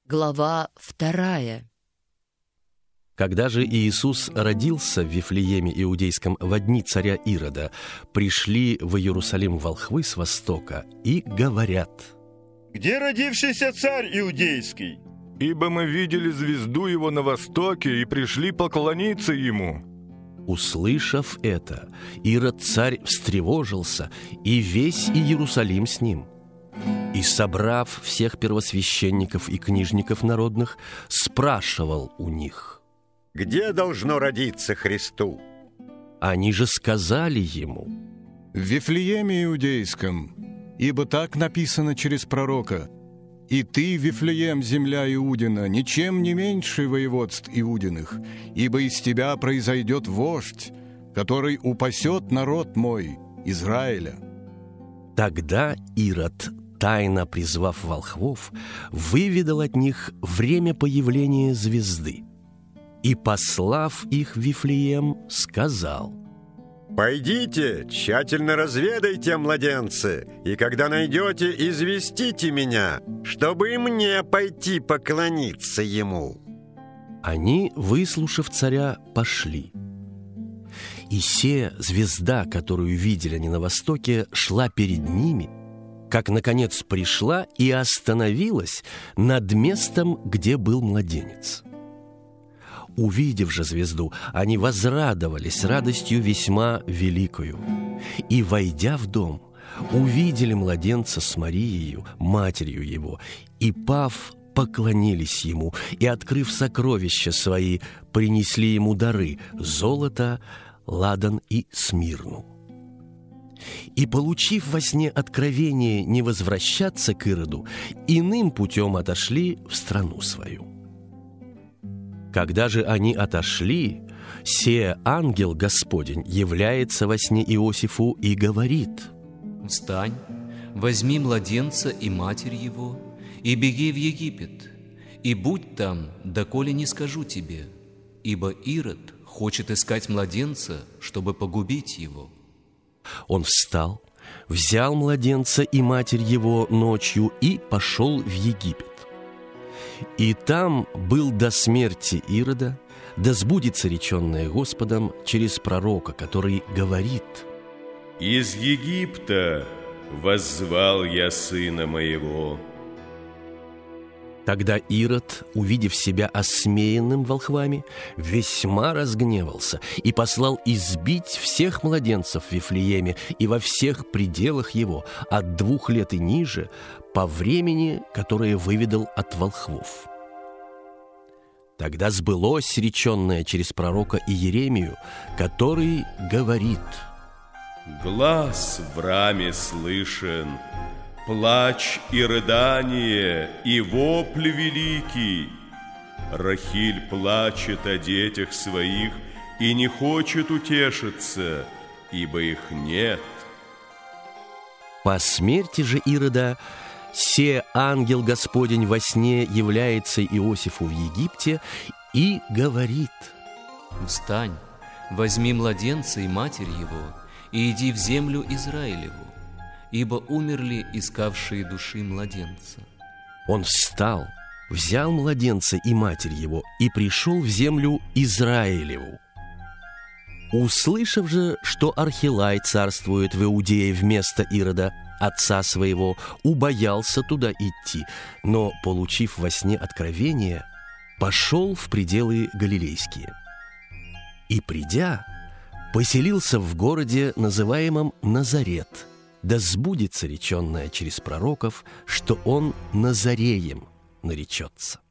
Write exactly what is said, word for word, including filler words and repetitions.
Глава вторая. Когда же Иисус родился в Вифлееме Иудейском во дни царя Ирода, пришли в Иерусалим волхвы с востока и говорят: «Где родившийся царь Иудейский? Ибо мы видели звезду его на востоке и пришли поклониться ему». Услышав это, Ирод царь встревожился, и весь Иерусалим с ним. И, собрав всех первосвященников и книжников народных, спрашивал у них: «Где должно родиться Христу?» Они же сказали ему: «В Вифлееме Иудейском, ибо так написано через пророка: «И ты, Вифлеем, земля Иудина, ничем не меньше воеводств Иудиных, ибо из тебя произойдет вождь, который упасет народ мой, Израиля». Тогда Ирод, тайно призвав волхвов, выведал от них время появления звезды и, послав их в Вифлеем, сказал: «Пойдите, тщательно разведайте, младенцы, и когда найдете, известите меня, чтобы и мне пойти поклониться ему». Они, выслушав царя, пошли. И се звезда, которую видели они на востоке, шла перед ними, как, наконец, пришла и остановилась над местом, где был младенец. Увидев же звезду, они возрадовались радостью весьма великою. И, войдя в дом, увидели младенца с Марией, матерью его, и, пав, поклонились ему, и, открыв сокровища свои, принесли ему дары – золото, ладан и смирну. И, получив во сне откровение не возвращаться к Ироду, иным путем отошли в страну свою. Когда же они отошли, се ангел Господень является во сне Иосифу и говорит: «Встань, возьми младенца и матерь его, и беги в Египет, и будь там, доколе не скажу тебе, ибо Ирод хочет искать младенца, чтобы погубить его». Он встал, взял младенца и матерь его ночью и пошел в Египет. И там был до смерти Ирода, да сбудется реченное Господом через пророка, который говорит: «Из Египта воззвал я сына моего». Тогда Ирод, увидев себя осмеянным волхвами, весьма разгневался и послал избить всех младенцев в Вифлееме и во всех пределах его, от двух лет и ниже, по времени, которое выведал от волхвов. Тогда сбылось реченное через пророка Иеремию, который говорит: «Глас в раме слышен, плач и рыдание, и вопль великий. Рахиль плачет о детях своих и не хочет утешиться, ибо их нет». По смерти же Ирода се ангел Господень во сне является Иосифу в Египте и говорит: «Встань, возьми младенца и матерь его, и иди в землю Израилеву, ибо умерли искавшие души младенца». Он встал, взял младенца и матерь его и пришел в землю Израилеву. Услышав же, что Архилай царствует в Иудее вместо Ирода, отца своего, убоялся туда идти, но, получив во сне откровение, пошел в пределы галилейские. И, придя, поселился в городе, называемом Назарет, да сбудется реченное через пророков, что он Назареем наречется.